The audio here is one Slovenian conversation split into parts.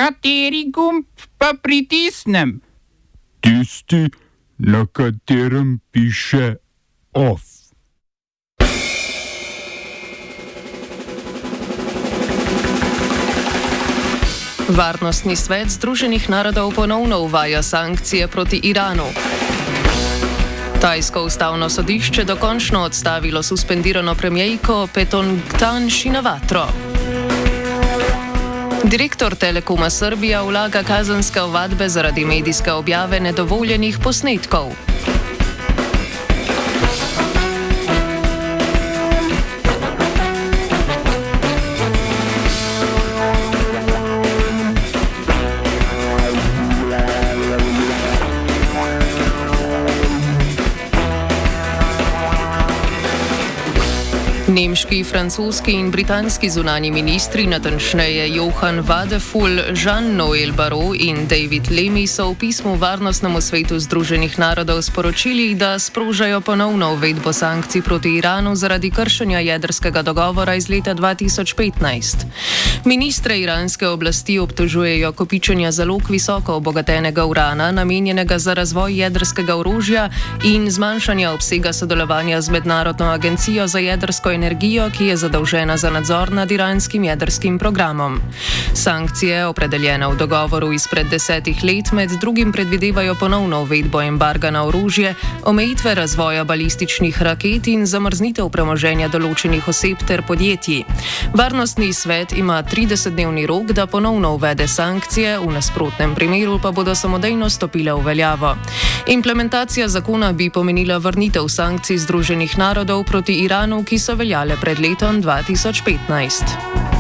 Kateri gumb pa pritisnem? Tisti, na katerem piše OF. Varnostni svet Združenih narodov ponovno uvaja sankcije proti Iranu. Tajsko ustavno sodišče dokončno odstavilo suspendirano premijejko Petongtan Shinawatro. Direktor Telekoma Srbija vlaga kazenske ovadbe zaradi medijske objave nedovoljenih posnetkov. Nemški, francoski in britanski zunanji ministri, natančneje Johann Wadephul, Jean-Noël Barrot in David Lammy, so v pismu Varnostnemu svetu Združenih narodov sporočili, da sprožajo ponovno uvedbo sankcij proti Iranu zaradi kršenja jedrskega dogovora iz leta 2015. Ministre iranske oblasti obtožujejo kopičenja zalog visoko obogatenega urana, namenjenega za razvoj jedrskega orožja in zmanjšanja obsega sodelovanja z Mednarodno agencijo za jedrsko energijo, ki je zadolžena za nadzor nad iranskim jedrskim programom. Sankcije, opredeljene v dogovoru izpred 10 let, med drugim predvidevajo ponovno uvedbo embarga na orožje, omejitve razvoja balističnih raket in zamrznitev premoženja določenih oseb ter podjetij. Varnostni svet ima 30-dnevni rok, da ponovno uvede sankcije, v nasprotnem primeru pa bodo samodejno stopile v veljavo. Implementacija zakona bi pomenila vrnitev sankcij Združenih narodov proti Iranu, ki so veljale pred letom 2015.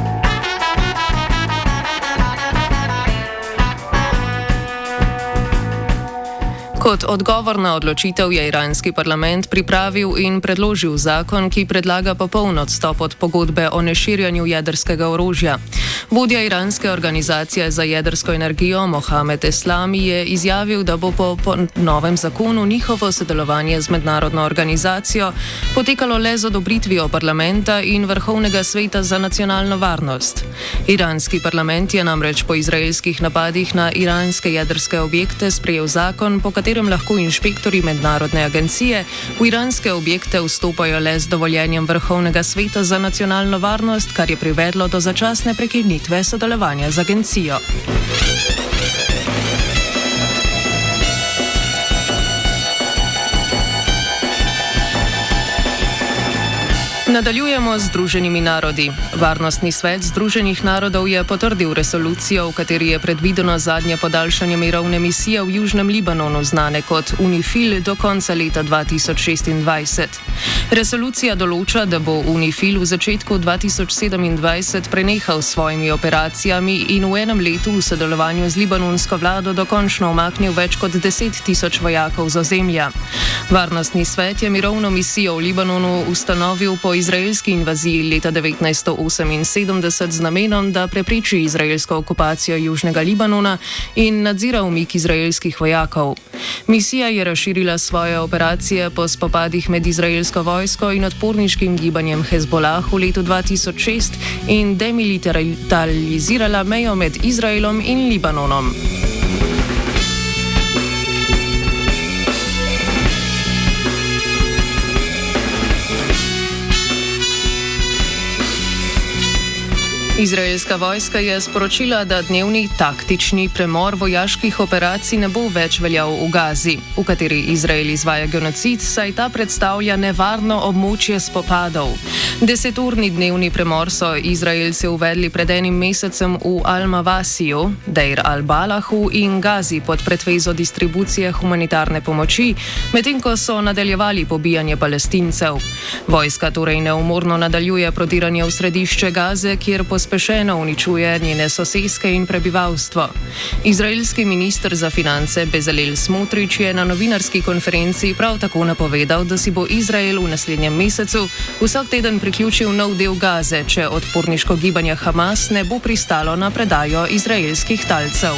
Kot odgovor na odločitev je iranski parlament pripravil in predložil zakon, ki predlaga popoln odstop od pogodbe o neširjanju jedrskega orožja. Vodja iranske organizacije za jedrsko energijo Mohamed Eslami je izjavil, da bo po novem zakonu njihovo sodelovanje z mednarodno organizacijo potekalo le z odobritvijo parlamenta in Vrhovnega sveta za nacionalno varnost. Iranski parlament je namreč po izraelskih napadih na iranske jedrske objekte sprejel zakon, po katerem lahko inšpektorji mednarodne agencije v iranske objekte vstopajo le z dovoljenjem Vrhovnega sveta za nacionalno varnost, kar je privedlo do začasne prekinitve sodelovanja z agencijo. Nadaljujemo z Združenimi narodi. Varnostni svet Združenih narodov je potrdil resolucijo, v kateri je predvideno zadnje podaljšanje mirovne misije v Južnem Libanonu, znane kot UNIFIL, do konca leta 2026. Resolucija določa, da bo UNIFIL v začetku 2027 prenehal s svojimi operacijami in v enem letu v sodelovanju z libanonsko vlado dokončno umaknil več kot 10.000 vojakov z ozemlja. Varnostni svet je mirovno misijo v Libanonu ustanovil po izraelski invaziji leta 1978 z namenom, da prepreči izraelsko okupacijo Južnega Libanona in nadzira umik izraelskih vojakov. Misija je razširila svoje operacije po spopadih med izraelsko vojsko in odporniškim gibanjem Hezbollah v letu 2006 in demilitarizirala mejo med Izraelom in Libanonom. Izraelska vojska je sporočila, da dnevni taktični premor vojaških operacij ne bo več veljal v Gazi, v kateri Izrael izvaja genocid, saj ta predstavlja nevarno območje spopadov. 10-urni dnevni premor so Izraelci uvedli pred enim mesecem v Al-Mawasiju, Deir al-Balahu in Gazi pod pretvezo distribucije humanitarne pomoči, medtem ko so nadaljevali pobijanje Palestincev. Vojska torej neumorno nadaljuje prodiranje v središče Gaze, kjer pospešeno uničuje njene soseske in prebivalstvo. Izraelski minister za finance Bezalel Smotrič je na novinarski konferenci prav tako napovedal, da si bo Izrael v naslednjem mesecu vsak teden priključil nov del Gaze, če odporniško gibanje Hamas ne bo pristalo na predajo izraelskih talcev.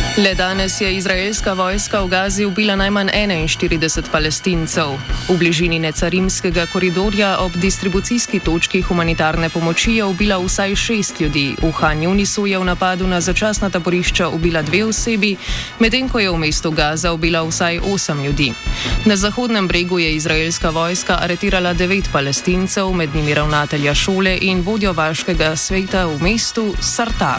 Le danes je izraelska vojska v Gazi ubila najmanj 41 Palestincev. V bližini necarimskega koridorja ob distribucijski točki humanitarne pomoči je ubila vsaj 6 ljudi. V Han Junisu je v napadu na začasna taborišča ubila 2 osebi, medtem ko je v mestu Gaza ubila vsaj 8 ljudi. Na Zahodnem bregu je izraelska vojska aretirala 9 Palestincev, med njimi ravnatelja šole in vodjo vaškega sveta v mestu Sarta.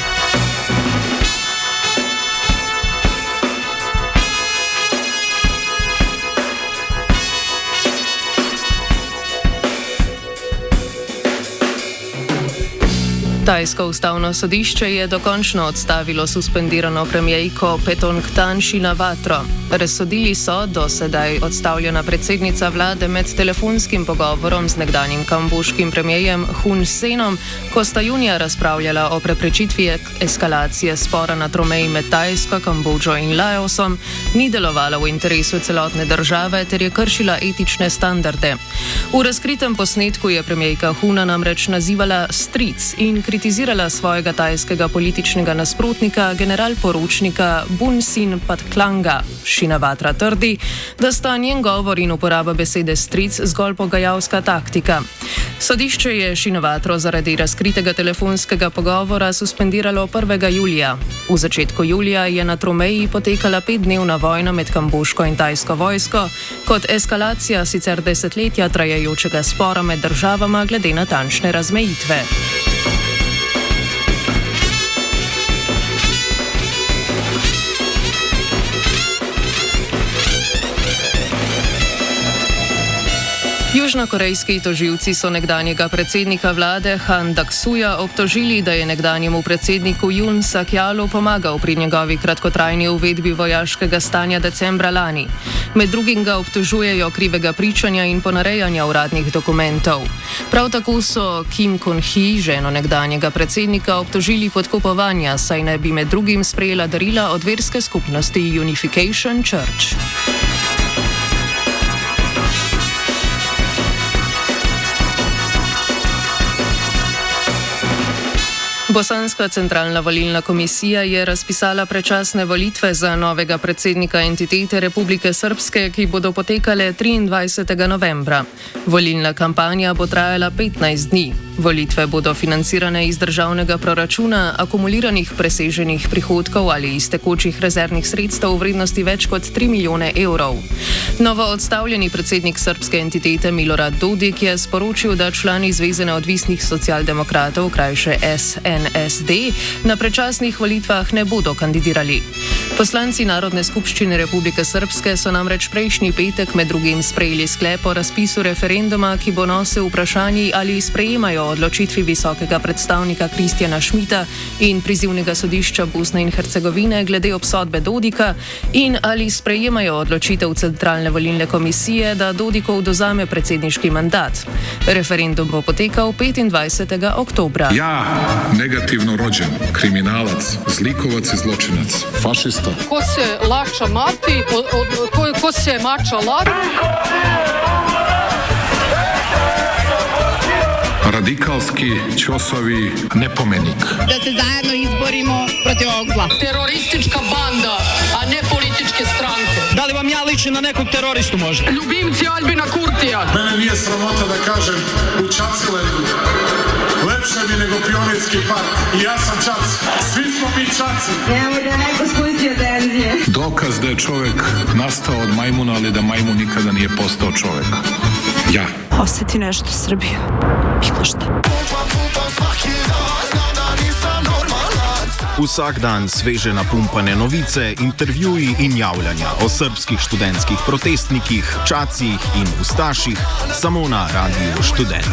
Tajsko ustavno sodišče je dokončno odstavilo suspendirano premijejko Paetongtarn Shinawatro. Razsodili so, do sedaj odstavljena predsednica vlade med telefonskim pogovorom z nekdanjim kamboškim premijejem Hun Senom, ko sta junija razpravljala o preprečitvi eskalacije spora na tromeji med Tajsko, Kambodžo in Laosom, ni delovala v interesu celotne države ter je kršila etične standarde. V razkritem posnetku je premijejka Huna namreč nazivala stric in kritizirala svojega tajskega političnega nasprotnika, generalporočnika Bun Sin Patklanga. Shinawatra trdi, da sta njen govor in uporaba besede stric zgolj pogajalska taktika. Sodišče je Shinawatro zaradi razkritega telefonskega pogovora suspendiralo 1. julija. V začetku julija je na tromeji potekala 5-dnevna vojna med kamboško in tajsko vojsko, kot eskalacija sicer desetletja trajajočega spora med državama glede natančne razmejitve. Južnokorejski tožilci so nekdanjega predsednika vlade Han Duck-suja obtožili, da je nekdanjemu predsedniku Yoon Suk-yeolu pomagal pri njegovi kratkotrajni uvedbi vojaškega stanja decembra lani. Med drugim ga obtožujejo krivega pričanja in ponarejanja uradnih dokumentov. Prav tako so Kim Kun-hee, ženo nekdanjega predsednika, obtožili podkupovanja, saj naj bi med drugim sprejela darila od verske skupnosti Unification Church. Bosanska centralna volilna komisija je razpisala predčasne volitve za novega predsednika entitete Republike Srpske, ki bodo potekale 23. novembra. Volilna kampanja bo trajala 15 dni. Volitve bodo financirane iz državnega proračuna, akumuliranih preseženih prihodkov ali iz tekočih rezervnih sredstev v vrednosti več kot 3 milijone evrov. Novo odstavljeni predsednik srpske entitete Milorad Dodik je sporočil, da člani Zveze neodvisnih socialdemokratov, krajše SNSD, na predčasnih volitvah ne bodo kandidirali. Poslanci Narodne skupščine Republike Srpske so namreč prejšnji petek med drugim sprejeli sklep o razpisu referenduma, ki bo nosil vprašanji, ali sprejemajo odločitvi visokega predstavnika Kristjana Schmidta in prizivnega sodišča Bosne in Hercegovine glede obsodbe Dodika in ali sprejemajo odločitev Centralne volilne komisije, da Dodiku odvzame predsedniški mandat. Referendum bo potekal 25. oktobra. Ja, negativno rođen, kriminalac, zlikovac i zločinac, fašista. Ko se lača mati, ko se mača lati. Radikalski, ćosovi, nepomenik. Da se zajedno izborimo protiv ovog zla. Teroristička banda, a ne političke stranke. Da li vam ja ličim na nekog teroristu možda? Ljubimci Albina Kurtija. Mene nije sramota da kažem u Čacilendu. Lepše mi nego Pionirski park. I ja sam Čac. Svi smo mi Čaci. Nemo da neko spustio tenzije. Dokaz da je čovjek nastao od majmuna, ali da majmun nikada nije postao čovjek. Ja. Osjeti nešto Srbiju. Bilo šta. Vsak dan sveže napumpane novice, intervjuji in javljanja o srbskih študentskih protestnikih, čacih in ustaših samo na Radiu Študent.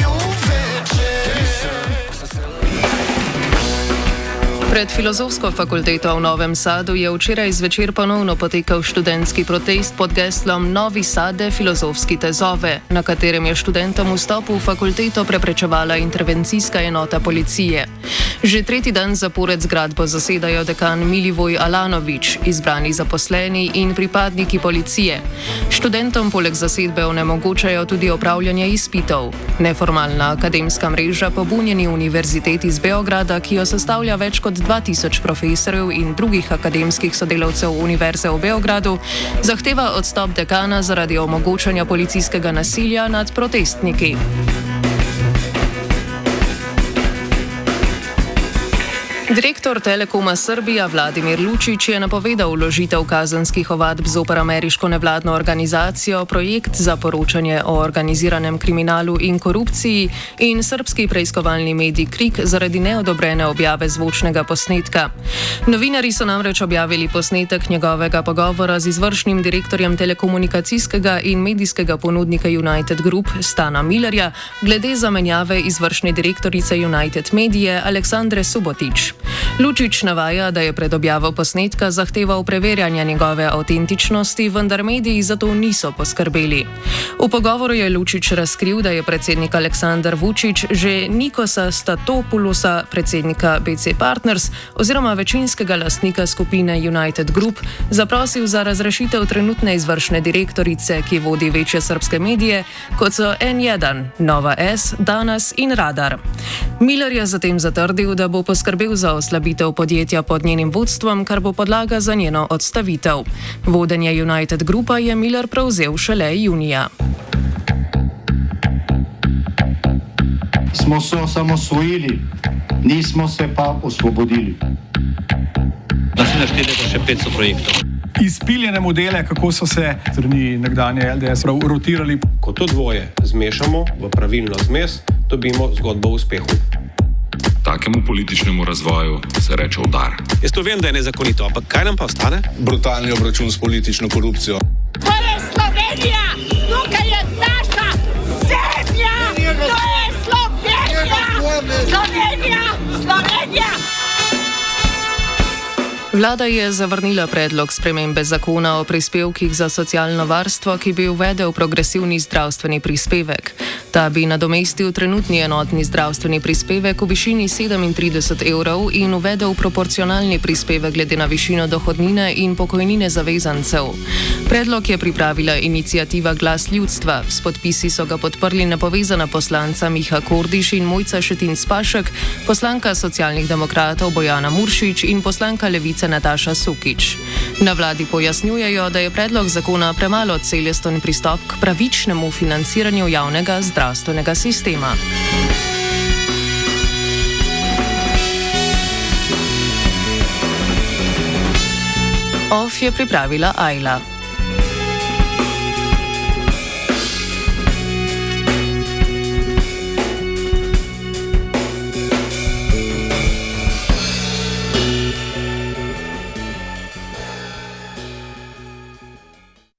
Pred Filozofsko fakulteto v Novem Sadu je včeraj zvečer ponovno potekal študentski protest pod geslom Novi Sade filozofski tezove, na katerem je študentom vstop v fakulteto preprečevala intervencijska enota policije. Že tretji dan zapored zgradbo zasedajo dekan Milivoj Alanovič, izbrani zaposleni in pripadniki policije. Študentom poleg zasedbe onemogočajo tudi opravljanje izpitov. Neformalna akademska mreža Pobunjeni univerziteti iz Beograda, ki jo sestavlja več kot 2000 profesorjev in drugih akademskih sodelavcev Univerze v Beogradu, zahteva odstop dekana zaradi omogočanja policijskega nasilja nad protestniki. Direktor Telekoma Srbija Vladimir Lučić je napovedal vložitev kazenskih ovadb zoper ameriško nevladno organizacijo Projekt za poročanje o organiziranem kriminalu in korupciji in srbski preiskovalni medij Krik zaradi neodobrene objave zvočnega posnetka. Novinarji so namreč objavili posnetek njegovega pogovora z izvršnim direktorjem telekomunikacijskega in medijskega ponudnika United Group Stana Millerja glede zamenjave izvršne direktorice United Medije Aleksandre Subotić. Lučić navaja, da je pred objavo posnetka zahteval preverjanje njegove avtentičnosti, vendar mediji za to niso poskrbeli. V pogovoru je Lučić razkril, da je predsednik Aleksandar Vučić že Nikosa Statopoulosa, predsednika BC Partners oziroma večinskega lastnika skupine United Group, zaprosil za razrešitev trenutne izvršne direktorice, ki vodi večje srbske medije, kot so N1, Nova S, Danas in Radar. Miller je zatem zatrdil, da bo poskrbel za oslabitev podjetja pod njenim vodstvom, kar bo podlaga za njeno odstavitev. Vodenje United Groupa je Miller prevzel šele junija. Smo se osamosvojili, nismo se pa osvobodili. Da si naštedete še 500 projektov. Izpiljene modele, kako so se strani nekdanje LDS rotirali. Ko to dvoje zmešamo v pravilno zmes, dobimo zgodbo o uspehu. Takemu političnemu razvoju se reče udar. Jaz to vem, da je nezakonito, ampak kaj nam pa ostane? Brutalni obračun s politično korupcijo. To je Slovenija! Tukaj je naša zemlja! To je Slovenija! Slovenija! Slovenija! Vlada je zavrnila predlog spremembe zakona o prispevkih za socialno varstvo, ki bi uvedel progresivni zdravstveni prispevek. Ta bi nadomestil trenutni enotni zdravstveni prispevek v višini 37 evrov in uvedel proporcionalni prispevek glede na višino dohodnine in pokojnine zavezancev. Predlog je pripravila iniciativa Glas ljudstva. S podpisi so ga podprli nepovezana poslanca Miha Kordiš in Mojca Šetinc Pašek, poslanka socialnih demokratov Bojana Muršič in poslanka Levice Nataša Sukič. Na vladi pojasnjujejo, da je predlog zakona premalo celosten pristop k pravičnemu financiranju javnega zdravstvenega sistema. OF je pripravila Ajla.